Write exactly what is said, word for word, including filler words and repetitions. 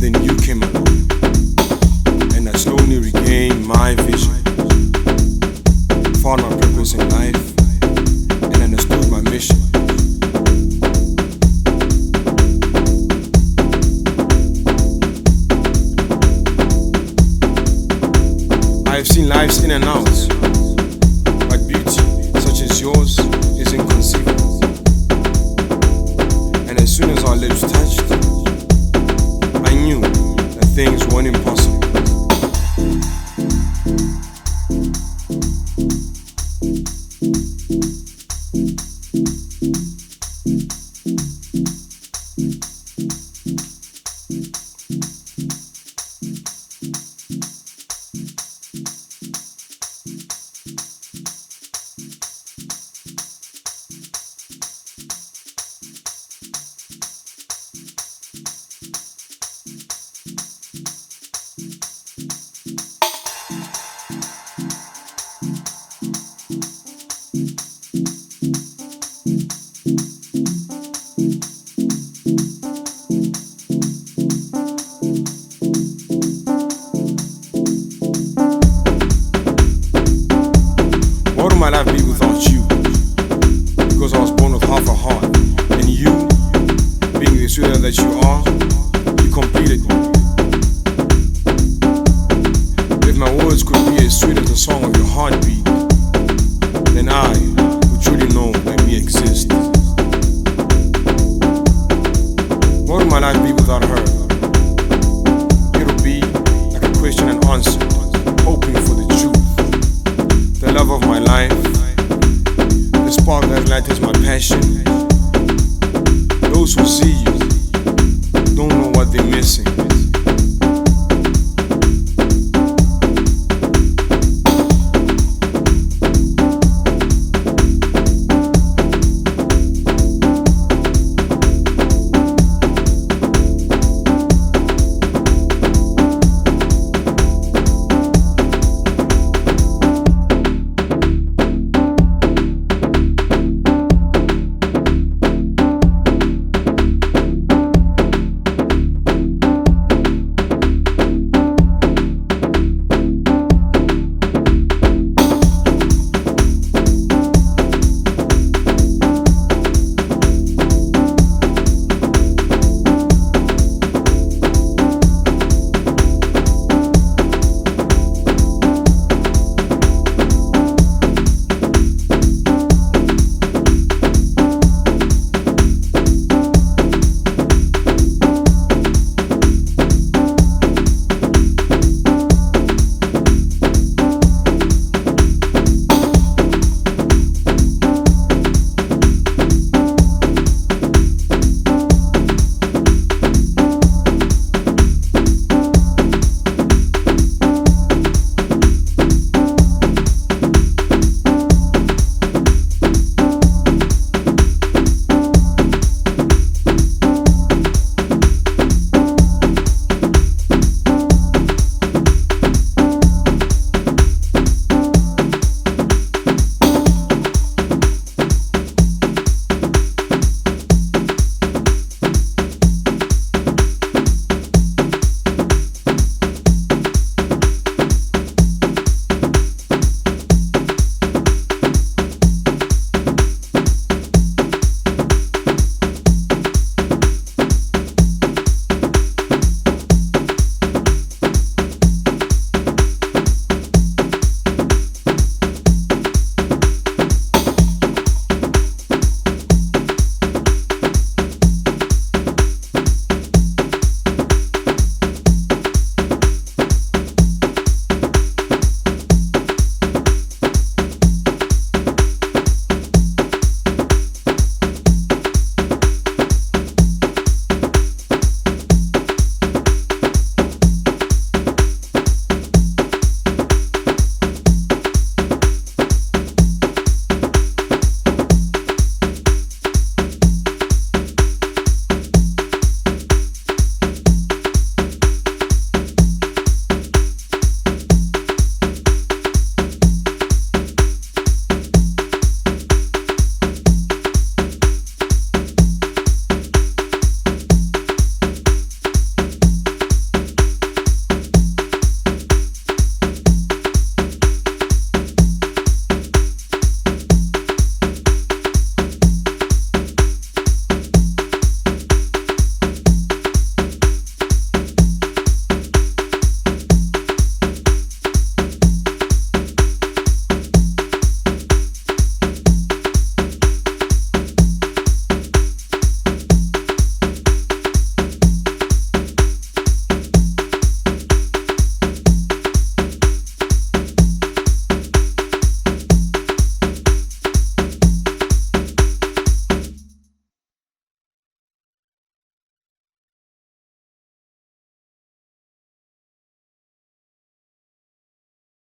then you came along, and I slowly regained my vision, found my purpose in life, and understood my mission. I have seen lives in and out, but beauty such as yours is inconceivable. And as soon as our lips touched, I knew that things weren't impossible. What would my life be without you? Because I was born with half a heart, and you, being the sweetheart that you are, you completed me. If my words could be as sweet as the song of your heartbeat, then I would truly know that we exist. What would my life be without her? It would be like a question and answer, hoping for the truth, the love of my life, the spark that lights my passion. Those who see you don't know what they're missing.